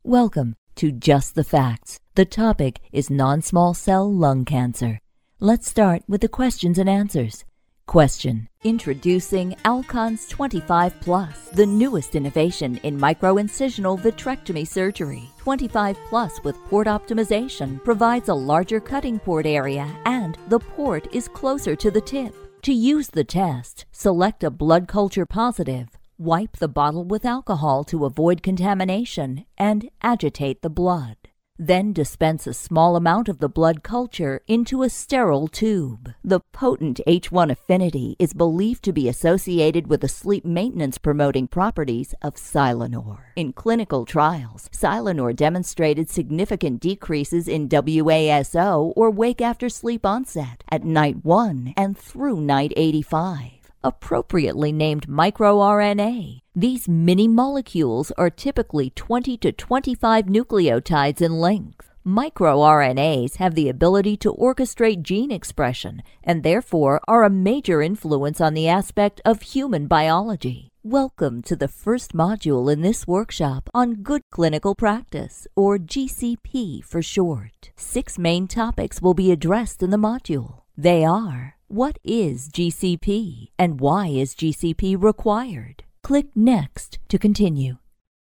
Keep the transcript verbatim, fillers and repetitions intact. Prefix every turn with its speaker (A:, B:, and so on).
A: Welcome to Just the Facts. The topic is non-small cell lung cancer. Let's start with the questions and answers. Question. Introducing Alcon's twenty-five plus, the newest innovation in microincisional vitrectomy surgery. twenty-five plus with port optimization provides a larger cutting port area and the port is closer to the tip. To use the test, select a blood culture positive. Wipe the bottle with alcohol to avoid contamination and agitate the blood. Then dispense a small amount of the blood culture into a sterile tube. The potent H one affinity is believed to be associated with the sleep maintenance promoting properties of Cylonor. In clinical trials, Cylonor demonstrated significant decreases in W A S O or wake after sleep onset at night one and through night eighty-five. Appropriately named microRNA. These mini molecules are typically twenty to twenty-five nucleotides in length. MicroRNAs have the ability to orchestrate gene expression and therefore are a major influence on the aspect of human biology. Welcome to the first module in this workshop on Good Clinical Practice, or G C P for short. Six main topics will be addressed in the module. They are: what is G C P and why is G C P required? Click Next to continue.